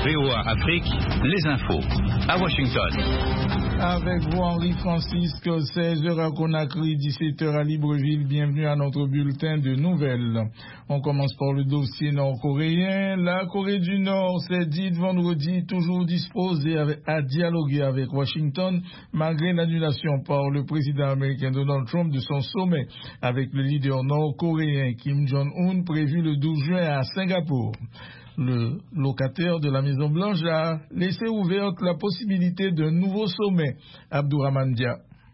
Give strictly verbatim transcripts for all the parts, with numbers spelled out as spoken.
V O A Afrique, les infos à Washington. Avec vous, Henri-Francisque, seize heures à Conakry, dix-sept heures à Libreville. Bienvenue à notre bulletin de nouvelles. On commence par le dossier nord-coréen. La Corée du Nord s'est dite vendredi toujours disposée à dialoguer avec Washington, malgré l'annulation par le président américain Donald Trump de son sommet avec le leader nord-coréen Kim Jong-un prévu le douze juin à Singapour. Le locataire de la Maison-Blanche a laissé ouverte la possibilité d'un nouveau sommet. Abdourahmane Dia.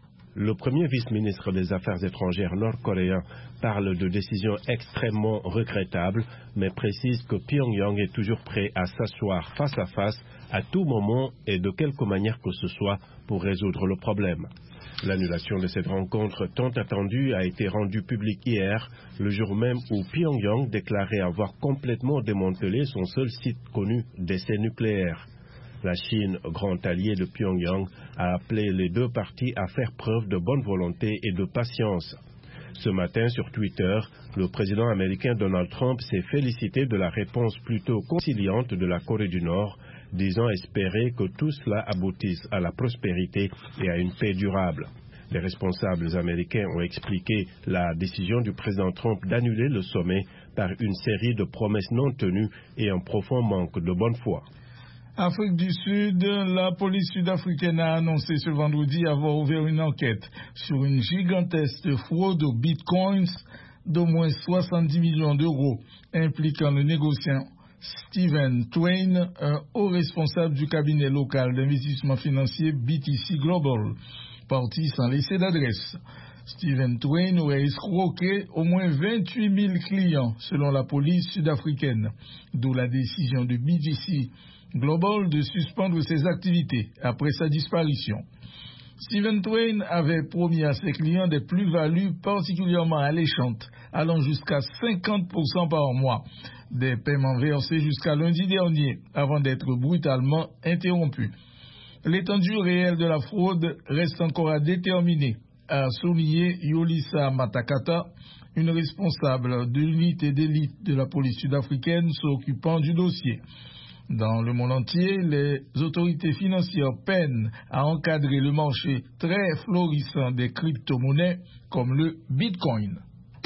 Le premier vice-ministre des Affaires étrangères nord-coréen parle de décisions extrêmement regrettables, mais précise que Pyongyang est toujours prêt à s'asseoir face à face à tout moment et de quelque manière que ce soit pour résoudre le problème. L'annulation de cette rencontre tant attendue a été rendue publique hier, le jour même où Pyongyang déclarait avoir complètement démantelé son seul site connu d'essais nucléaires. La Chine, grand allié de Pyongyang, a appelé les deux parties à faire preuve de bonne volonté et de patience. Ce matin, sur Twitter, le président américain Donald Trump s'est félicité de la réponse plutôt conciliante de la Corée du Nord, disant espérer que tout cela aboutisse à la prospérité et à une paix durable. Les responsables américains ont expliqué la décision du président Trump d'annuler le sommet par une série de promesses non tenues et un profond manque de bonne foi. Afrique du Sud, la police sud-africaine a annoncé ce vendredi avoir ouvert une enquête sur une gigantesque fraude aux bitcoins d'au moins soixante-dix millions d'euros, impliquant le négociant Stephen Twain, un haut responsable du cabinet local d'investissement financier B T C Global, parti sans laisser d'adresse. Stephen Twain aurait escroqué au moins vingt-huit mille clients, selon la police sud-africaine, d'où la décision de B T C Global de suspendre ses activités après sa disparition. Stephen Twain avait promis à ses clients des plus-values particulièrement alléchantes, allant jusqu'à cinquante pour cent par mois, des paiements versés jusqu'à lundi dernier, avant d'être brutalement interrompus. L'étendue réelle de la fraude reste encore à déterminer, a souligné Yolisa Matakata, une responsable de l'unité d'élite de la police sud-africaine s'occupant du dossier. Dans le monde entier, les autorités financières peinent à encadrer le marché très florissant des crypto-monnaies comme le Bitcoin.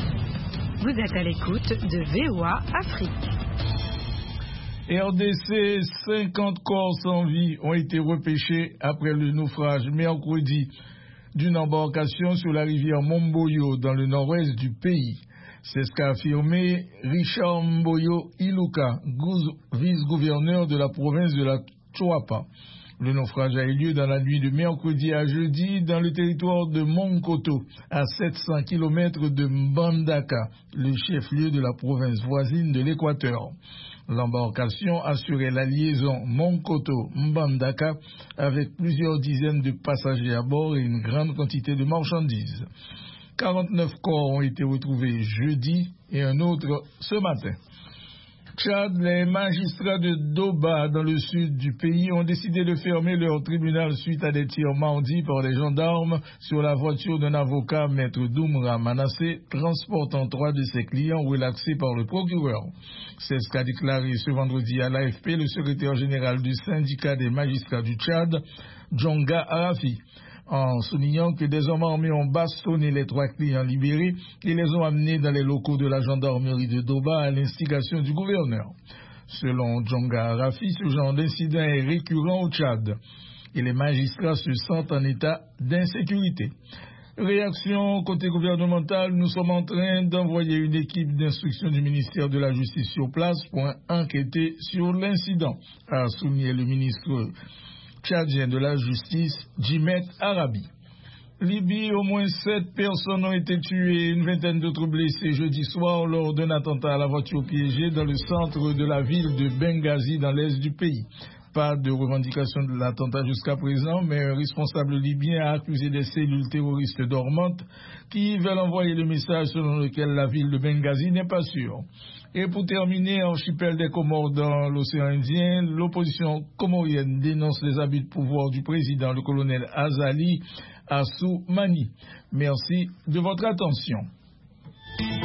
Vous êtes à l'écoute de V O A Afrique. R D C, cinquante corps sans vie ont été repêchés après le naufrage mercredi d'une embarcation sur la rivière Momboyo dans le nord-ouest du pays. C'est ce qu'a affirmé Richard Mboyo Iluka, vice-gouverneur de la province de la Choapa. Le naufrage a eu lieu dans la nuit de mercredi à jeudi dans le territoire de Monkoto, à sept cents kilomètres de Mbandaka, le chef-lieu de la province voisine de l'Équateur. L'embarcation assurait la liaison Monkoto-Mbandaka avec plusieurs dizaines de passagers à bord et une grande quantité de marchandises. quarante-neuf corps ont été retrouvés jeudi et un autre ce matin. Tchad, les magistrats de Doba, dans le sud du pays, ont décidé de fermer leur tribunal suite à des tirs mardi par les gendarmes sur la voiture d'un avocat, Maître Doumra Manassé, transportant trois de ses clients relaxés par le procureur. C'est ce qu'a déclaré ce vendredi à l'A F P le secrétaire général du syndicat des magistrats du Tchad, Djonga Arafi, en soulignant que des hommes armés ont bastonné les trois clients libérés et les ont amenés dans les locaux de la gendarmerie de Doba à l'instigation du gouverneur. Selon Djonga Arafi, ce genre d'incident est récurrent au Tchad et les magistrats se sentent en état d'insécurité. Réaction côté gouvernemental, nous sommes en train d'envoyer une équipe d'instruction du ministère de la Justice sur place pour enquêter sur l'incident, a souligné le ministre tchadien de la Justice, Djimet Arabi. Libye, au moins sept personnes ont été tuées et une vingtaine d'autres blessées jeudi soir lors d'un attentat à la voiture piégée dans le centre de la ville de Benghazi dans l'est du pays. Pas de revendication de l'attentat jusqu'à présent, mais un responsable libyen a accusé des cellules terroristes dormantes qui veulent envoyer le message selon lequel la ville de Benghazi n'est pas sûre. Et pour terminer, archipel des Comores dans l'océan Indien, l'opposition comorienne dénonce les abus de pouvoir du président, le colonel Azali Assoumani. Merci de votre attention.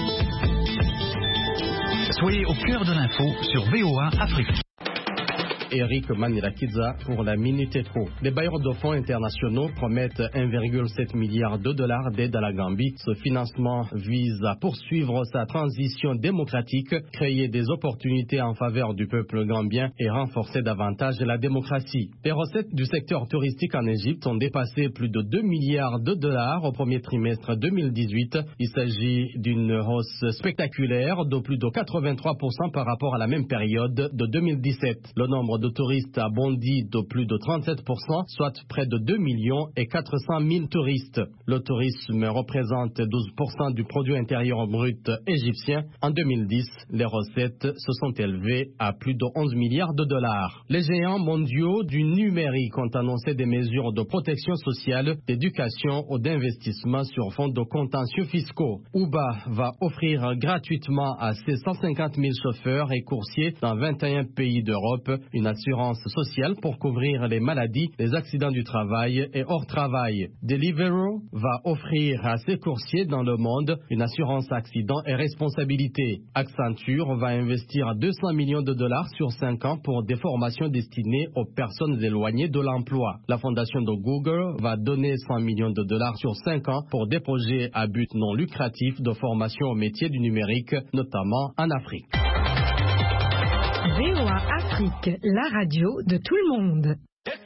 Soyez au cœur de l'info sur V O A Afrique. Eric Manirakiza pour la Minute Éco. Les bailleurs de fonds internationaux promettent un virgule sept milliard de dollars d'aide à la Gambie. Ce financement vise à poursuivre sa transition démocratique, créer des opportunités en faveur du peuple gambien et renforcer davantage la démocratie. Les recettes du secteur touristique en Égypte ont dépassé plus de deux milliards de dollars au premier trimestre deux mille dix-huit. Il s'agit d'une hausse spectaculaire de plus de quatre-vingt-trois pour cent par rapport à la même période de deux mille dix-sept. Le nombre de touristes a bondi de plus de trente-sept pour cent, soit près de deux millions et quatre cent mille touristes. Le tourisme représente douze pour cent du produit intérieur brut égyptien. En deux mille dix, les recettes se sont élevées à plus de onze milliards de dollars. Les géants mondiaux du numérique ont annoncé des mesures de protection sociale, d'éducation ou d'investissement sur fond de contentieux fiscaux. Uber va offrir gratuitement à ses cent cinquante mille chauffeurs et coursiers dans vingt et un pays d'Europe une assurance sociale pour couvrir les maladies, les accidents du travail et hors travail. Deliveroo va offrir à ses coursiers dans le monde une assurance accident et responsabilité. Accenture va investir deux cents millions de dollars sur cinq ans pour des formations destinées aux personnes éloignées de l'emploi. La fondation de Google va donner cent millions de dollars sur cinq ans pour des projets à but non lucratif de formation au métier du numérique, notamment en Afrique. V O A Afrique, la radio de tout le monde.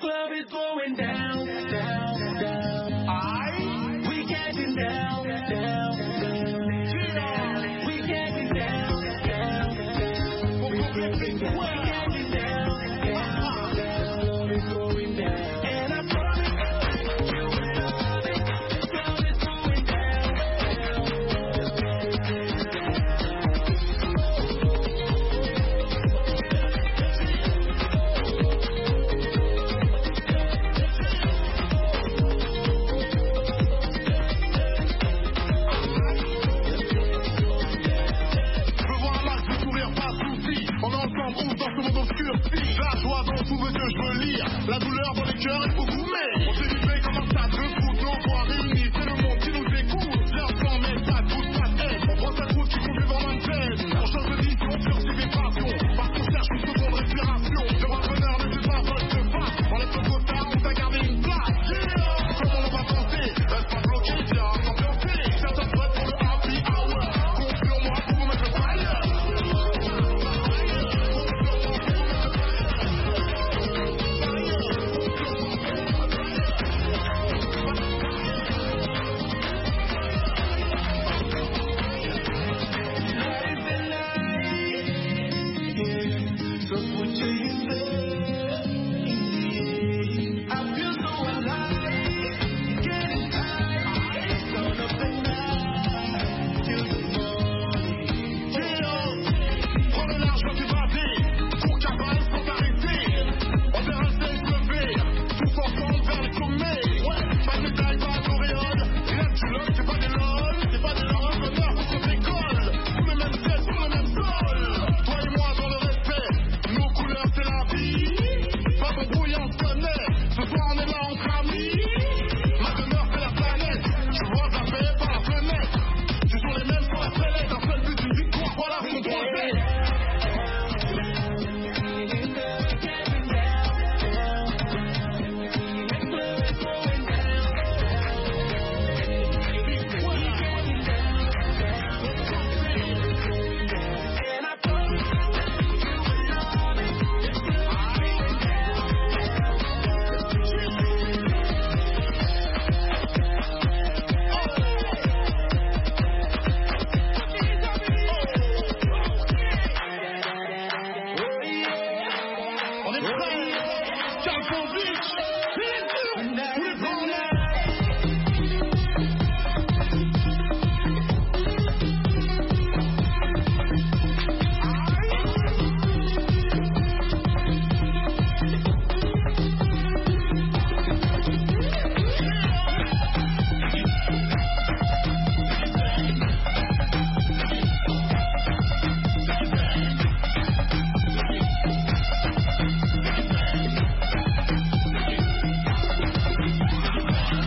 La joie dans tout ce que je veux lire, la douleur dans les cœurs, il faut goumer. On s'est livré comme un tas de foot, nos voix réunis, c'est le monde qui nous écoute. L'instant met pas de doute, pas de haine. On prend cette route qui conduit vers l'antenne. On change de vision, sursis des passions. Parce qu'on cherche une seconde respiration. Le repreneur ne fait pas vol de face. On laisse le quota, on t'a gardé une place. Yeah. Comment on va tenter? Reste pas bloqué, viens s'ambiancer. Certains prêts pour le happy hour. Confie en moi pour vous mettre le fire.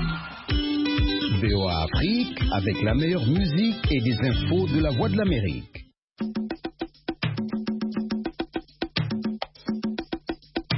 Avec la meilleure musique et des infos de la Voix de l'Amérique.